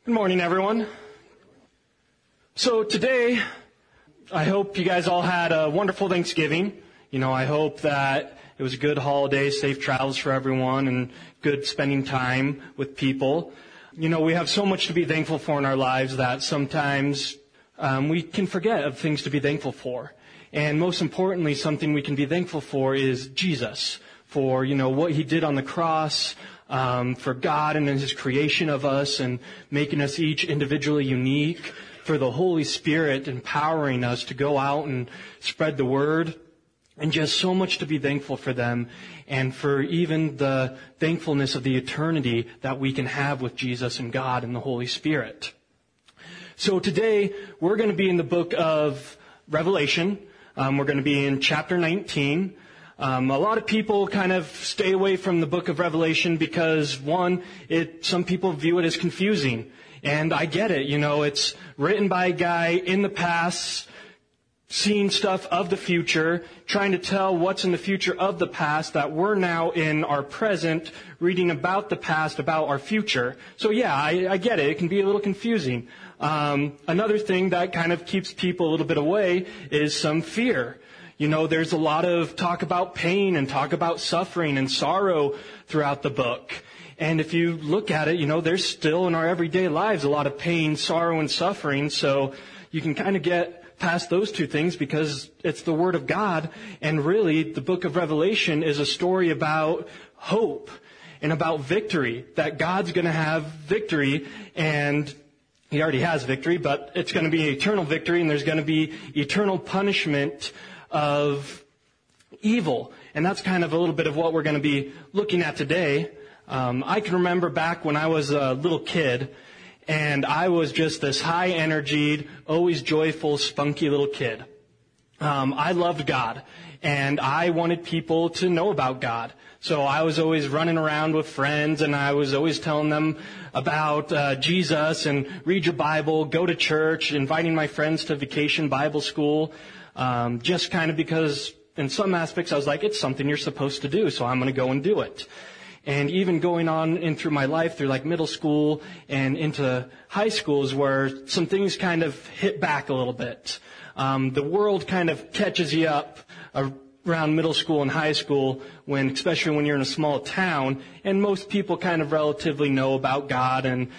Good morning, everyone. So today, I hope you guys all had a wonderful Thanksgiving. I hope that it was a good holiday, safe travels for everyone, and good spending time with people. We have so much to be thankful for in our lives that sometimes we can forget of things to be thankful for. And most importantly, something we can be thankful for is Jesus, for, what He did on the cross, for God and His creation of us and making us each individually unique, for the Holy Spirit empowering us to go out and spread the word, and just so much to be thankful for them, and for even the thankfulness of the eternity that we can have with Jesus and God and the Holy Spirit. So today, we're going to be in the book of Revelation. We're going to be in chapter 19. A lot of people kind of stay away from the book of Revelation because, one, some people view it as confusing. And I get it. It's written by a guy in the past, seeing stuff of the future, trying to tell what's in the future of the past, that we're now in our present, reading about the past, about our future. So yeah, I get it. It can be a little confusing. Another thing that kind of keeps people a little bit away is some fear. There's a lot of talk about pain and talk about suffering and sorrow throughout the book. And if you look at it, there's still in our everyday lives a lot of pain, sorrow, and suffering. So you can kind of get past those two things because it's the Word of God. And really, the book of Revelation is a story about hope and about victory, that God's going to have victory, and He already has victory, but it's going to be eternal victory, and there's going to be eternal punishment of evil. And that's kind of a little bit of what we're going to be looking at today. I can remember back when I was a little kid, and I was just this high-energied, always joyful, spunky little kid. I loved God, and I wanted people to know about God. So I was always running around with friends, and I was always telling them about Jesus, and read your Bible, go to church, inviting my friends to vacation Bible school, just kind of because in some aspects I was like, it's something you're supposed to do, so I'm going to go and do it. And even going on in through my life, through like middle school and into high schools, where some things kind of hit back a little bit. The world kind of catches you up around middle school and high school, especially when you're in a small town, and most people kind of relatively know about God. And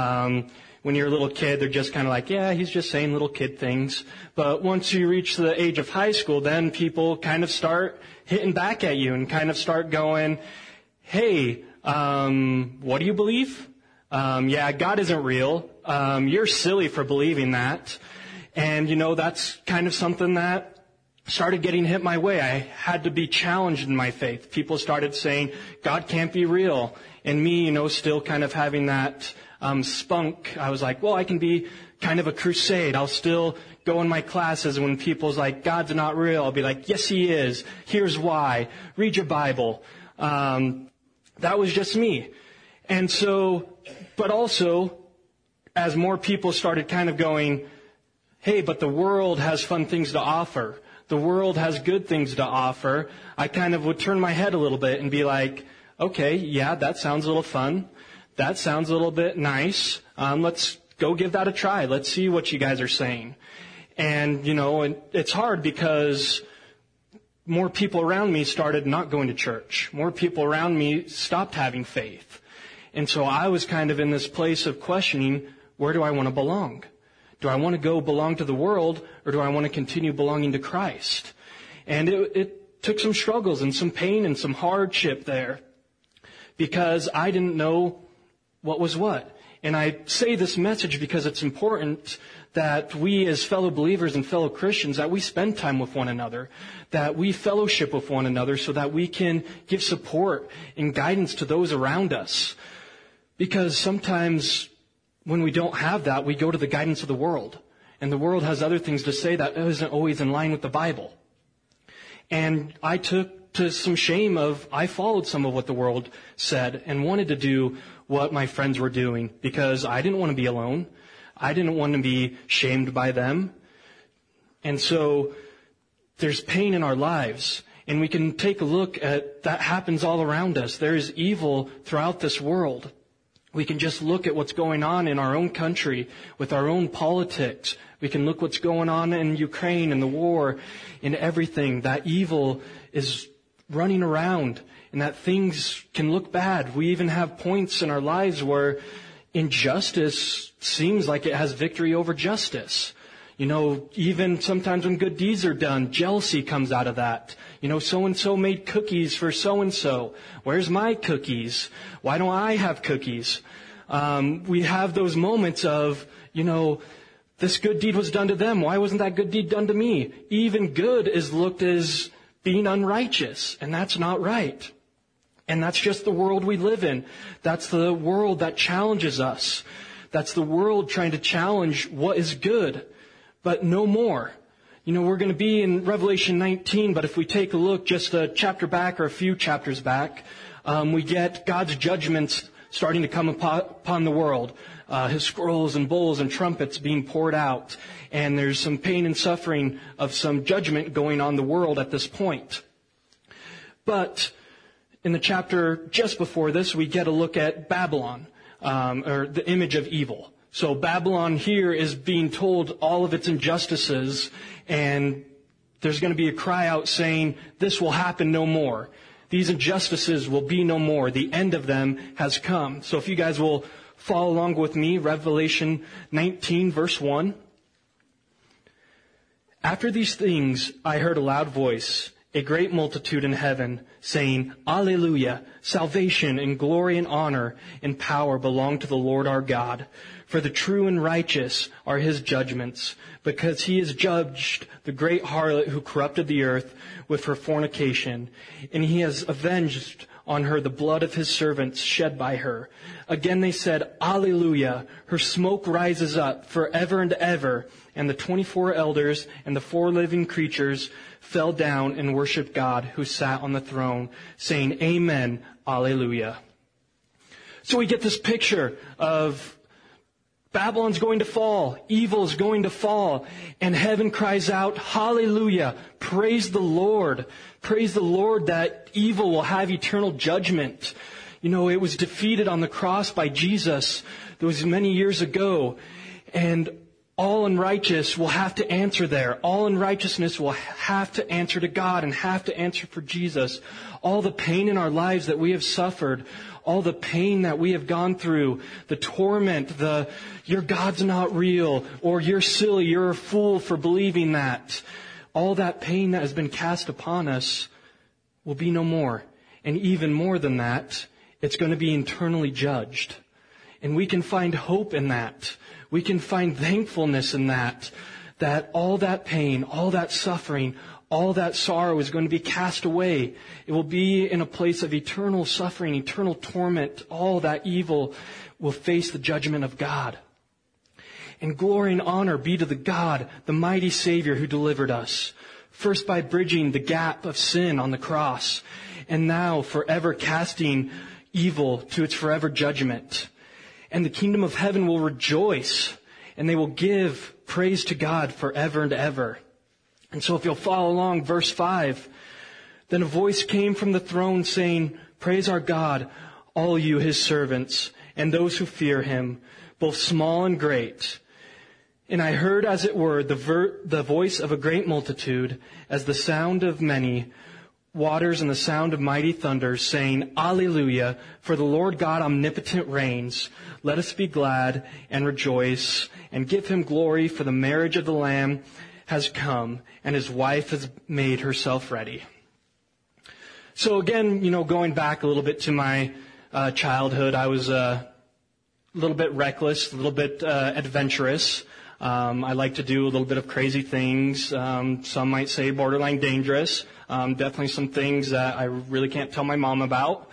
when you're a little kid, they're just kind of like, yeah, he's just saying little kid things. But once you reach the age of high school, then people kind of start hitting back at you and kind of start going, hey, what do you believe? Yeah, God isn't real. You're silly for believing that. And, that's kind of something that started getting hit my way. I had to be challenged in my faith. People started saying, God can't be real. And me, still kind of having that spunk. I was like, well, I can be kind of a crusade. I'll still go in my classes when people's like, God's not real. I'll be like, yes, He is. Here's why. Read your Bible. That was just me. And so, but also, as more people started kind of going, hey, but the world has fun things to offer. The world has good things to offer. I kind of would turn my head a little bit and be like, okay, yeah, that sounds a little fun. That sounds a little bit nice. Let's go give that a try. Let's see what you guys are saying. And, and it's hard because more people around me started not going to church. More people around me stopped having faith. And so I was kind of in this place of questioning, where do I want to belong? Do I want to go belong to the world, or do I want to continue belonging to Christ? And it took some struggles and some pain and some hardship there, because I didn't know what was what. And I say this message because it's important that we as fellow believers and fellow Christians, that we spend time with one another, that we fellowship with one another so that we can give support and guidance to those around us. Because sometimes when we don't have that, we go to the guidance of the world. And the world has other things to say that isn't always in line with the Bible. And I took to some shame I followed some of what the world said and wanted to do what my friends were doing because I didn't want to be alone. I didn't want to be shamed by them. And so there's pain in our lives, and we can take a look at that happens all around us. There is evil throughout this world. We can just look at what's going on in our own country with our own politics. We can look what's going on in Ukraine and the war and everything. That evil is running around and that things can look bad. We even have points in our lives where injustice seems like it has victory over justice. Even sometimes when good deeds are done, jealousy comes out of that. So-and-so made cookies for so-and-so. Where's my cookies? Why don't I have cookies? We have those moments of, this good deed was done to them. Why wasn't that good deed done to me? Even good is looked as being unrighteous, and that's not right. And that's just the world we live in. That's the world that challenges us. That's the world trying to challenge what is good, but no more. We're going to be in Revelation 19, but if we take a look just a chapter back or a few chapters back, we get God's judgments starting to come upon the world. His scrolls and bowls and trumpets being poured out. And there's some pain and suffering of some judgment going on the world at this point. But in the chapter just before this, we get a look at Babylon, or the image of evil. So Babylon here is being told all of its injustices, and there's going to be a cry out saying, this will happen no more. These injustices will be no more. The end of them has come. So if you guys will follow along with me, Revelation 19, verse 1. After these things, I heard a loud voice, a great multitude in heaven, saying, Alleluia! Salvation and glory and honor and power belong to the Lord our God. For the true and righteous are his judgments, because he has judged the great harlot who corrupted the earth with her fornication, and he has avenged on her the blood of his servants shed by her. Again they said, Alleluia! Her smoke rises up forever and ever. And the 24 elders and the 4 living creatures fell down and worshiped God who sat on the throne, saying, Amen, Alleluia. So we get this picture of Babylon's going to fall, evil is going to fall, and heaven cries out, Hallelujah, praise the Lord that evil will have eternal judgment. It was defeated on the cross by Jesus. That was many years ago, and all unrighteous will have to answer there. All unrighteousness will have to answer to God and have to answer for Jesus. All the pain in our lives that we have suffered, all the pain that we have gone through, the torment, your God's not real, or you're silly, you're a fool for believing that. All that pain that has been cast upon us will be no more. And even more than that, it's going to be eternally judged. And we can find hope in that. We can find thankfulness in that all that pain, all that suffering, all that sorrow is going to be cast away. It will be in a place of eternal suffering, eternal torment. All that evil will face the judgment of God. And glory and honor be to the God, the mighty Savior who delivered us. First by bridging the gap of sin on the cross, and now forever casting evil to its forever judgment. And the kingdom of heaven will rejoice, and they will give praise to God forever and ever. And so if you'll follow along, verse 5, then a voice came from the throne saying, Praise our God, all you his servants, and those who fear him, both small and great. And I heard, as it were, the voice of a great multitude, as the sound of many waters and the sound of mighty thunder, saying, Alleluia, for the Lord God omnipotent reigns. Let us be glad and rejoice and give him glory, for the marriage of the Lamb has come, and his wife has made herself ready. So again, going back a little bit to my childhood, I was a little bit reckless, a little bit adventurous. I like to do a little bit of crazy things. Some might say borderline dangerous. Definitely some things that I really can't tell my mom about.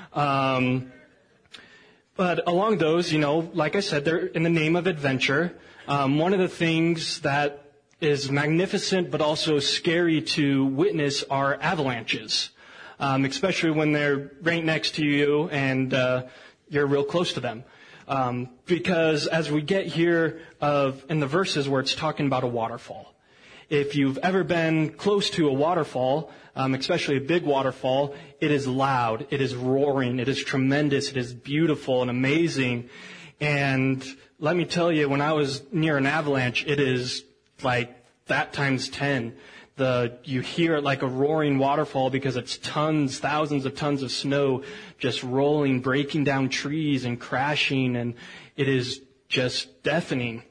But along those, like I said, they're in the name of adventure. One of the things that is magnificent but also scary to witness are avalanches, especially when they're right next to you and you're real close to them. Because as we get here in the verses where it's talking about a waterfall, if you've ever been close to a waterfall, especially a big waterfall, it is loud, it is roaring, it is tremendous, it is beautiful and amazing. And let me tell you, when I was near an avalanche, it is like that times 10. You hear it like a roaring waterfall because it's thousands of tons of snow just rolling, breaking down trees and crashing, and it is just deafening.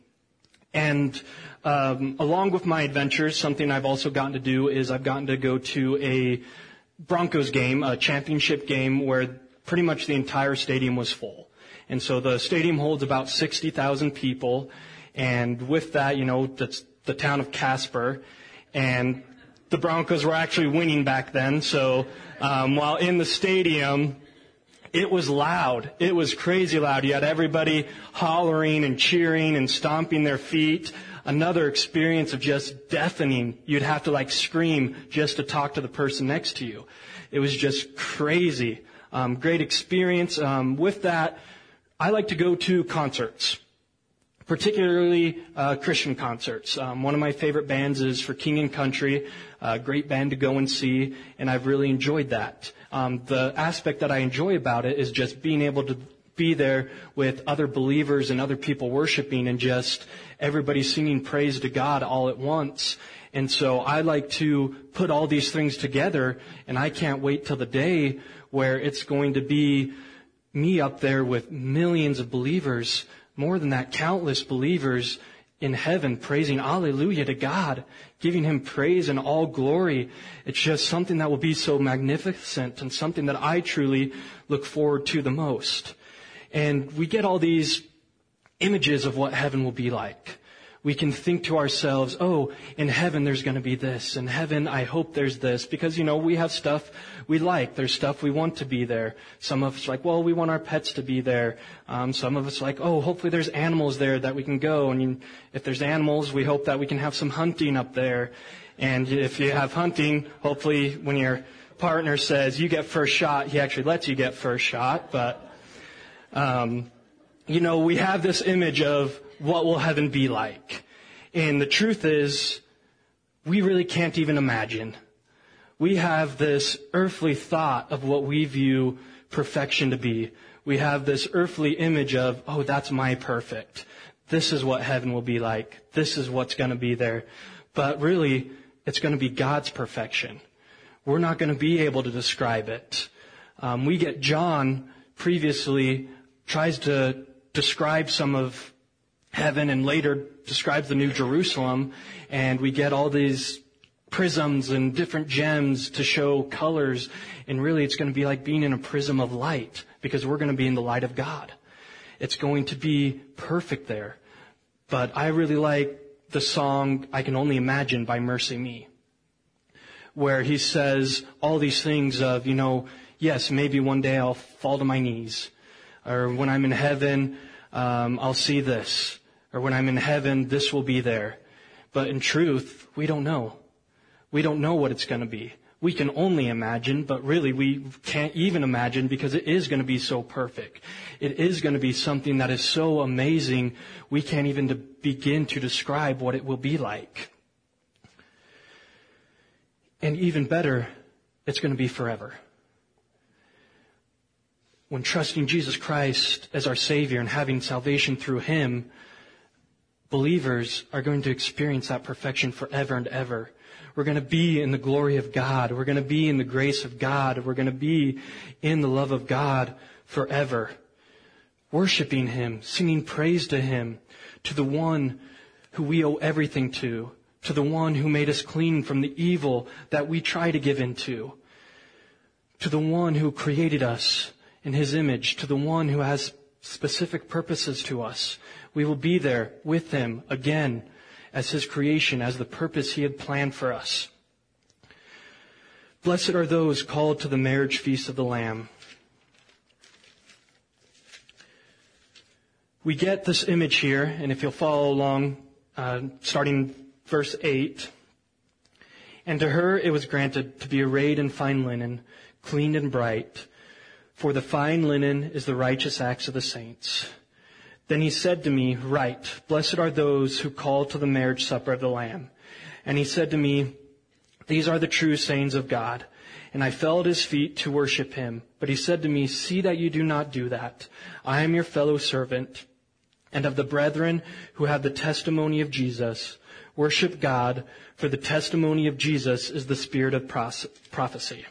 And along with my adventures, something I've also gotten to do is I've gotten to go to a Broncos game, a championship game, where pretty much the entire stadium was full. And so the stadium holds about 60,000 people, and with that, that's the town of Casper. And the Broncos were actually winning back then, so while in the stadium, it was loud. It was crazy loud. You had everybody hollering and cheering and stomping their feet. Another experience of just deafening. You'd have to scream just to talk to the person next to you. It was just crazy. Great experience. With that, I like to go to concerts, particularly Christian concerts. One of my favorite bands is For King and Country, a great band to go and see, and I've really enjoyed that. The aspect that I enjoy about it is just being able to be there with other believers and other people worshiping and just everybody singing praise to God all at once. And so I like to put all these things together, and I can't wait till the day where it's going to be me up there with millions of believers, more than that, countless believers in heaven praising Alleluia to God, giving Him praise and all glory. It's just something that will be so magnificent and something that I truly look forward to the most. And we get all these images of what heaven will be like. We can think to ourselves, oh, in heaven there's going to be this. In heaven I hope there's this. Because, we have stuff we like. There's stuff we want to be there. Some of us are like, well, we want our pets to be there. Some of us are like, oh, hopefully there's animals there that we can go. And if there's animals, we hope that we can have some hunting up there. And if you have hunting, hopefully when your partner says you get first shot, he actually lets you get first shot. But, we have this image of what will heaven be like? And the truth is, we really can't even imagine. We have this earthly thought of what we view perfection to be. We have this earthly image of, oh, that's my perfect. This is what heaven will be like. This is what's going to be there. But really, it's going to be God's perfection. We're not going to be able to describe it. We get John previously tries to describe some of heaven and later describes the New Jerusalem, and we get all these prisms and different gems to show colors, and really it's going to be like being in a prism of light because we're going to be in the light of God. It's going to be perfect there. But I really like the song I Can Only Imagine by Mercy Me, where he says all these things of, yes, maybe one day I'll fall to my knees, or when I'm in heaven, I'll see this. Or when I'm in heaven, this will be there. But in truth, we don't know. We don't know what it's going to be. We can only imagine, but really we can't even imagine because it is going to be so perfect. It is going to be something that is so amazing, we can't even begin to describe what it will be like. And even better, it's going to be forever. When trusting Jesus Christ as our Savior and having salvation through Him, believers are going to experience that perfection forever and ever. We're going to be in the glory of God. We're going to be in the grace of God. We're going to be in the love of God forever. Worshiping Him, singing praise to Him, to the one who we owe everything to the one who made us clean from the evil that we try to give into, to the one who created us in His image, to the one who has specific purposes to us. We will be there with Him again as His creation, as the purpose He had planned for us. Blessed are those called to the marriage feast of the Lamb. We get this image here, and if you'll follow along, starting verse 8. And to her it was granted to be arrayed in fine linen, clean and bright, for the fine linen is the righteous acts of the saints. Then he said to me, Write, blessed are those who call to the marriage supper of the Lamb. And he said to me, "These are the true sayings of God." And I fell at his feet to worship him. But he said to me, "See that you do not do that. I am your fellow servant and of the brethren who have the testimony of Jesus. Worship God, for the testimony of Jesus is the spirit of prophecy."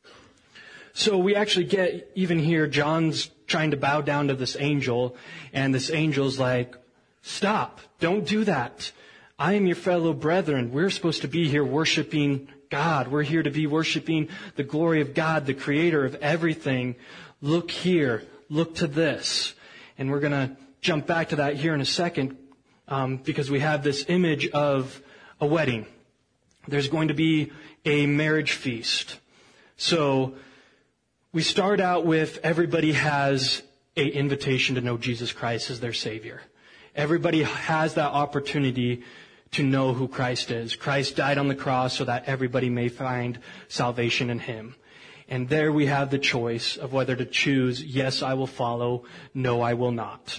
So we actually get, even here, John's trying to bow down to this angel, and this angel's like, "Stop, don't do that. I am your fellow brethren. We're supposed to be here worshiping God. We're here to be worshiping the glory of God, the creator of everything. Look here. Look to this." And we're going to jump back to that here in a second, because we have this image of a wedding. There's going to be a marriage feast. So we start out with everybody has an invitation to know Jesus Christ as their Savior. Everybody has that opportunity to know who Christ is. Christ died on the cross so that everybody may find salvation in Him. And there we have the choice of whether to choose, yes, I will follow, no, I will not.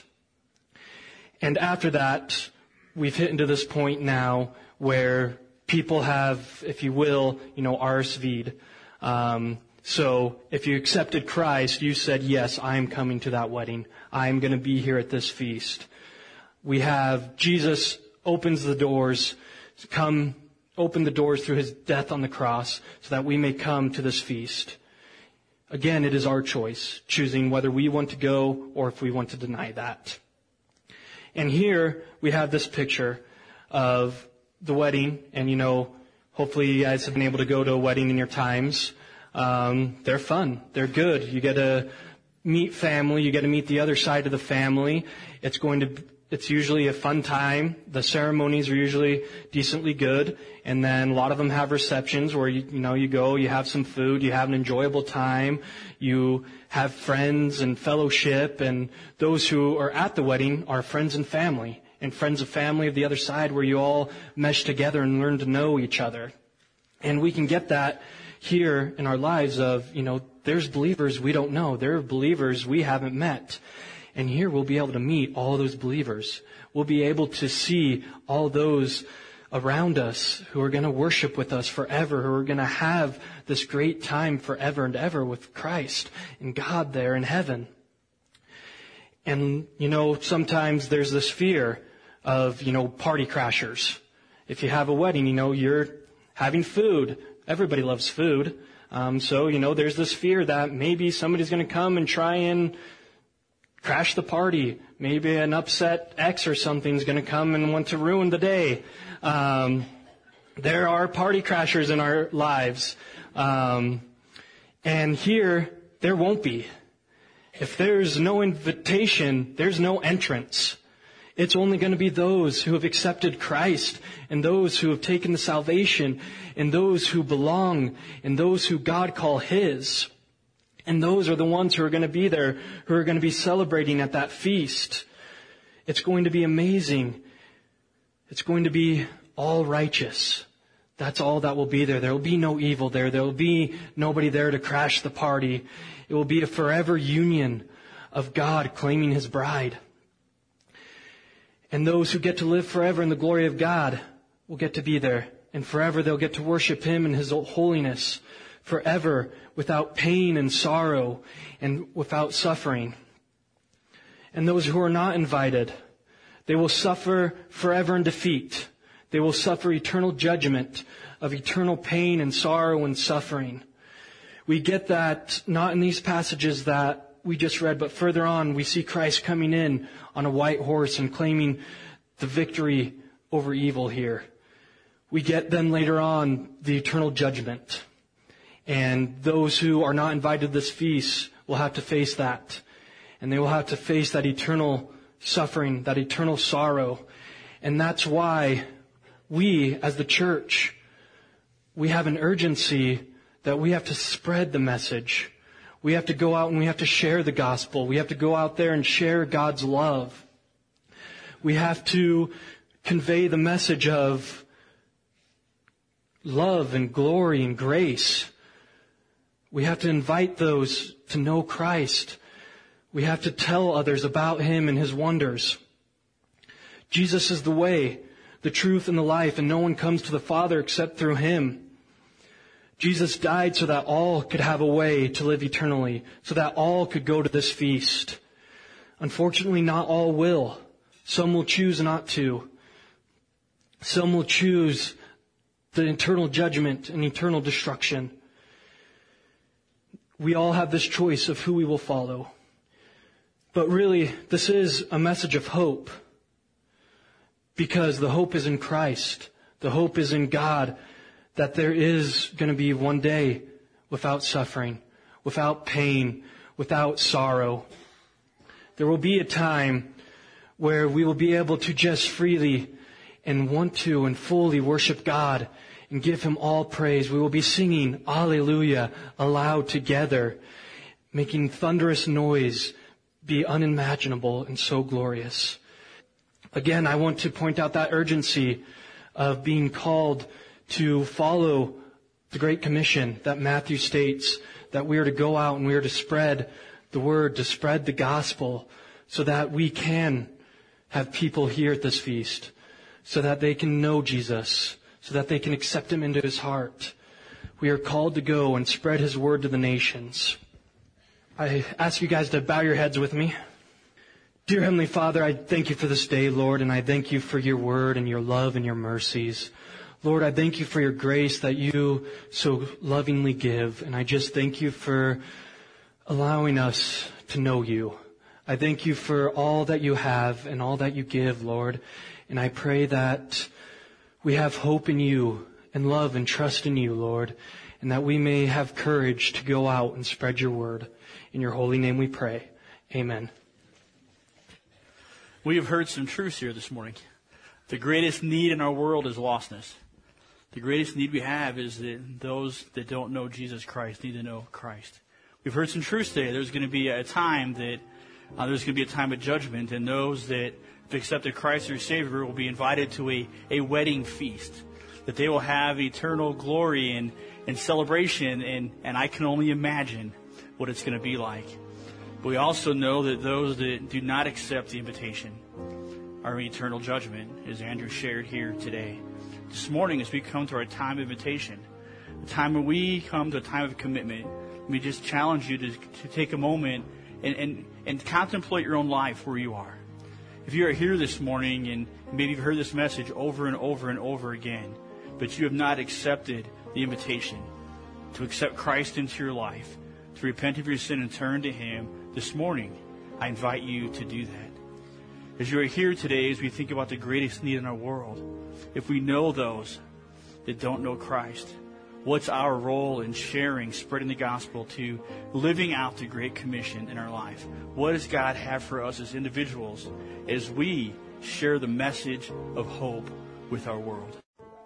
And after that, we've hit into this point now where people have, if you will, RSV'd. So if you accepted Christ, you said, yes, I am coming to that wedding. I am going to be here at this feast. We have Jesus opens the doors, open the doors through His death on the cross so that we may come to this feast. Again, it is our choice, choosing whether we want to go or if we want to deny that. And here we have this picture of the wedding, and hopefully you guys have been able to go to a wedding in your times. They're fun. They're good. You get to meet family. You get to meet the other side of the family. It's usually a fun time. The ceremonies are usually decently good. And then a lot of them have receptions where you go, you have some food, you have an enjoyable time, you have friends and fellowship, and those who are at the wedding are friends and family, and friends of family of the other side where you all mesh together and learn to know each other. And we can get that here in our lives of, there's believers we don't know. There are believers we haven't met. And here we'll be able to meet all those believers. We'll be able to see all those around us who are going to worship with us forever, who are going to have this great time forever and ever with Christ and God there in heaven. And, sometimes there's this fear of, party crashers. If you have a wedding, you're having food. Everybody loves food. So there's this fear that maybe somebody's going to come and try and crash the party. Maybe an upset ex or something's going to come and want to ruin the day. There are party crashers in our lives. And here, there won't be. If there's no invitation, there's no entrance. It's only going to be those who have accepted Christ, and those who have taken the salvation, and those who belong, and those who God call His. And those are the ones who are going to be there, who are going to be celebrating at that feast. It's going to be amazing. It's going to be all righteous. That's all that will be there. There will be no evil there. There will be nobody there to crash the party. It will be a forever union of God claiming His bride. And those who get to live forever in the glory of God will get to be there. And forever they'll get to worship Him in His holiness. Forever, without pain and sorrow and without suffering. And those who are not invited, they will suffer forever in defeat. They will suffer eternal judgment of eternal pain and sorrow and suffering. We get that not in these passages that we just read, but further on we see Christ coming in on a white horse and claiming the victory over evil here. We get then later on the eternal judgment. And those who are not invited to this feast will have to face that. And they will have to face that eternal suffering, that eternal sorrow. And that's why we, as the church, we have an urgency that we have to spread the message. We have to go out and we have to share the gospel. We have to go out there and share God's love. We have to convey the message of love and glory and grace. We have to invite those to know Christ. We have to tell others about Him and His wonders. Jesus is the way. the truth, and the life, and no one comes to the Father except through him. Jesus died so that all could have a way to live eternally, so that all could go to this feast. Unfortunately, not all will. Some will choose not to. Some will choose the eternal judgment and eternal destruction. We all have this choice of who we will follow. But really, this is a message of hope. Because the hope is in Christ. The hope is in God. That there is going to be one day without suffering, without pain, without sorrow. There will be a time where we will be able to just freely and want to and fully worship God and give Him all praise. We will be singing Alleluia aloud together, making thunderous noise be unimaginable and so glorious. Again, I want to point out that urgency of being called to follow the Great Commission that Matthew states, that we are to go out and we are to spread the word, to spread the gospel, so that we can have people here at this feast, so that they can know Jesus, so that they can accept Him into His heart. We are called to go and spread His word to the nations. I ask you guys to bow your heads with me. Dear Heavenly Father, I thank you for this day, Lord, and I thank you for your word and your love and your mercies. Lord, I thank you for your grace that you so lovingly give, and I just thank you for allowing us to know you. I thank you for all that you have and all that you give, Lord, and I pray that we have hope in you and love and trust in you, Lord, and that we may have courage to go out and spread your word. In your holy name we pray. Amen. We have heard some truths here this morning. The greatest need in our world is lostness. The greatest need we have is that those that don't know Jesus Christ need to know Christ. We've heard some truths today. There's going to be a time that there's going to be a time of judgment, and those that have accepted Christ as their Savior will be invited to a wedding feast, that they will have eternal glory and celebration, and I can only imagine what it's going to be like. But we also know that those that do not accept the invitation are in eternal judgment, as Andrew shared here today. This morning, as we come to our time of invitation, the time when we come to a time of commitment, we just challenge you to take a moment and contemplate your own life where you are. If you are here this morning and maybe you've heard this message over and over and over again, but you have not accepted the invitation to accept Christ into your life, to repent of your sin and turn to Him, this morning, I invite you to do that. As you are here today, as we think about the greatest need in our world, if we know those that don't know Christ, what's our role in sharing, spreading the gospel, to living out the Great Commission in our life? What does God have for us as individuals as we share the message of hope with our world?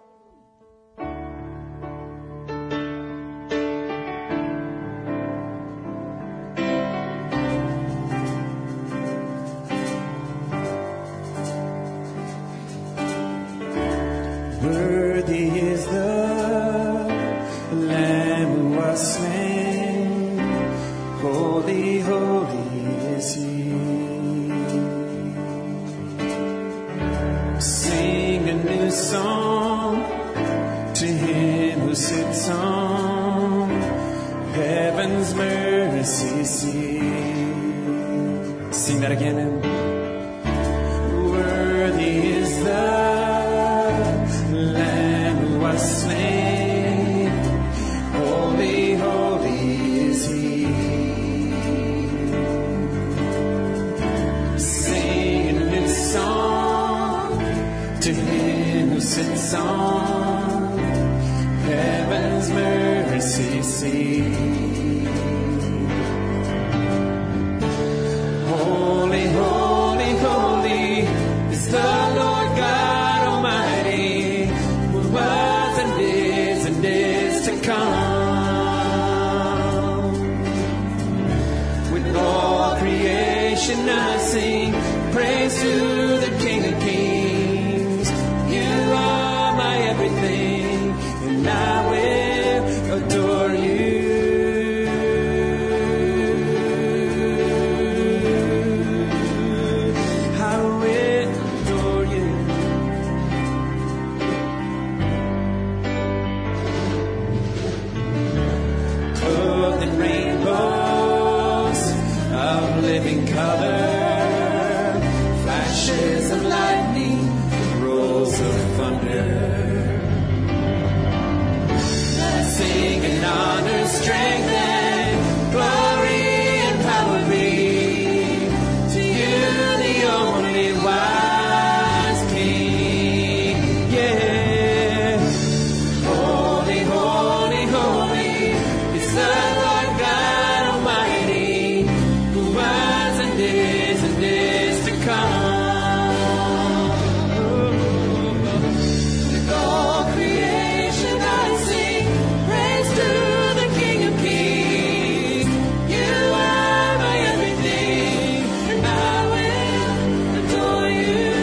Worthy is the Lamb who was slain. Holy, holy is He. Sing a new song to Him who sits on heaven's mercy seat. Sing that again. Worthy is the slain, holy, holy is He. Sing a new song to Him who sits on heaven's mercy seat. Holy, holy, holy is the Lord God Almighty, who was and is to come. With all creation I sing praise to the King of Kings. You are my everything, and I will adore you. I will adore you. of thunder. Blessing and honor, strength and glory and power be to you, the only wise King. Yeah. Holy, holy, holy is the Lord God Almighty, who was and is to come. With all creation I sing praise to the King of Kings. You are my everything, and I will adore you.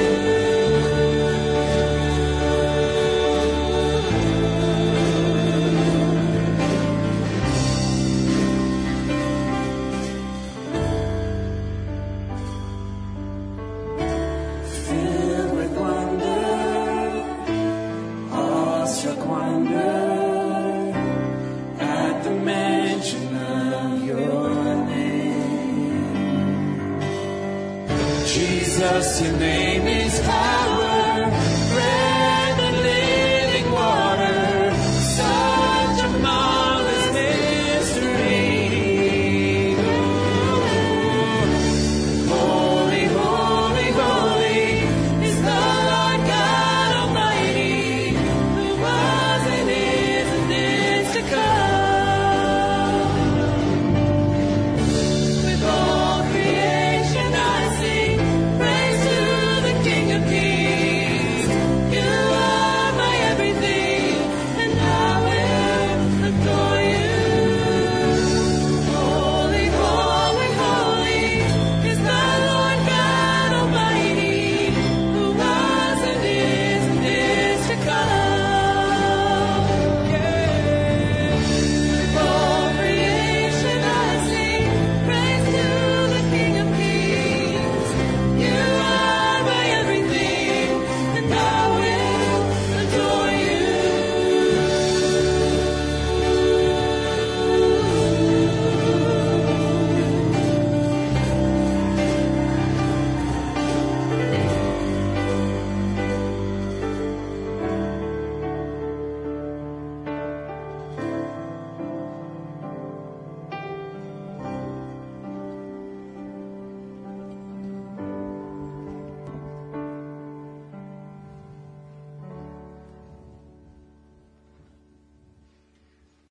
Filled with wonder, awestruck wonder, at the mention of your name. Jesus, your name is power.